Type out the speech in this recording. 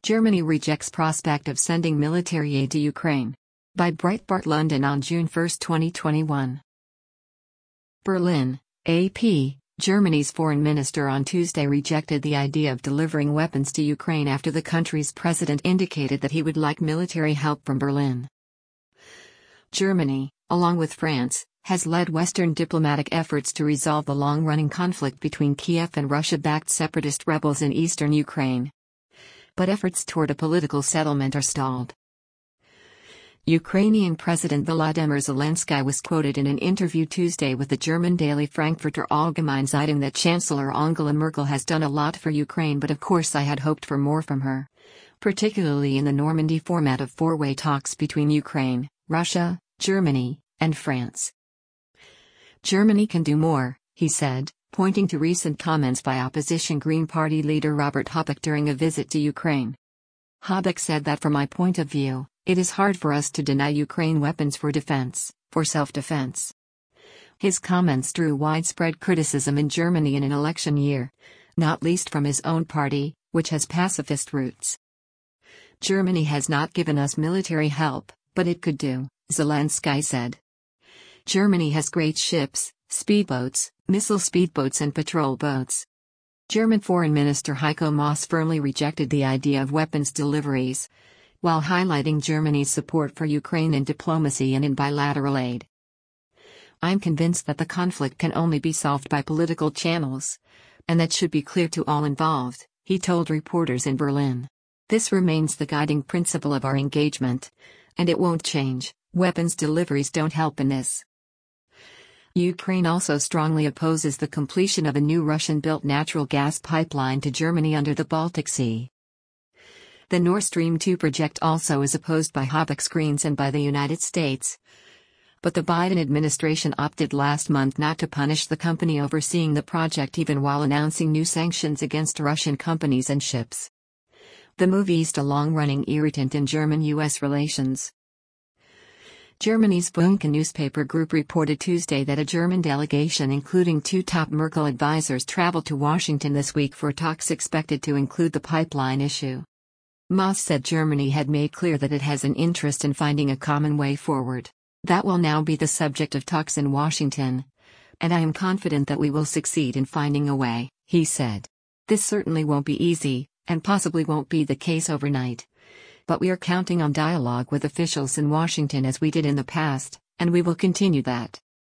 Germany rejects prospect of sending military aid to Ukraine. By Breitbart London on June 1, 2021. Berlin, AP. Germany's foreign minister on Tuesday rejected the idea of delivering weapons to Ukraine after the country's president indicated that he would like military help from Berlin. Germany, along with France, has led Western diplomatic efforts to resolve the long-running conflict between Kiev and Russia-backed separatist rebels in eastern Ukraine. But efforts toward a political settlement are stalled. Ukrainian President Volodymyr Zelensky was quoted in an interview Tuesday with the German daily Frankfurter Allgemeine Zeitung that Chancellor Angela Merkel has done a lot for Ukraine, but of course I had hoped for more from her. Particularly in the Normandy format of four-way talks between Ukraine, Russia, Germany, and France. Germany can do more, he said, pointing to recent comments by opposition Green Party leader Robert Habeck during a visit to Ukraine. Habeck said that from my point of view, it is hard for us to deny Ukraine weapons for defense, for self-defense. His comments drew widespread criticism in Germany in an election year, not least from his own party, which has pacifist roots. Germany has not given us military help, but it could do, Zelensky said. Germany has great ships, speedboats, missile speedboats and patrol boats. German Foreign Minister Heiko Maas firmly rejected the idea of weapons deliveries, while highlighting Germany's support for Ukraine in diplomacy and in bilateral aid. I'm convinced that the conflict can only be solved by political channels, and that should be clear to all involved, he told reporters in Berlin. This remains the guiding principle of our engagement, and it won't change. Weapons deliveries don't help in this. Ukraine also strongly opposes the completion of a new Russian-built natural gas pipeline to Germany under the Baltic Sea. The Nord Stream 2 project also is opposed by Habeck's Greens and by the United States. But the Biden administration opted last month not to punish the company overseeing the project even while announcing new sanctions against Russian companies and ships. The move eased a long-running irritant in German-U.S. relations. Germany's Funke newspaper group reported Tuesday that a German delegation including two top Merkel advisors traveled to Washington this week for talks expected to include the pipeline issue. Maas said Germany had made clear that it has an interest in finding a common way forward. That will now be the subject of talks in Washington. And I am confident that we will succeed in finding a way, he said. This certainly won't be easy, and possibly won't be the case overnight. But we are counting on dialogue with officials in Washington as we did in the past, and we will continue that.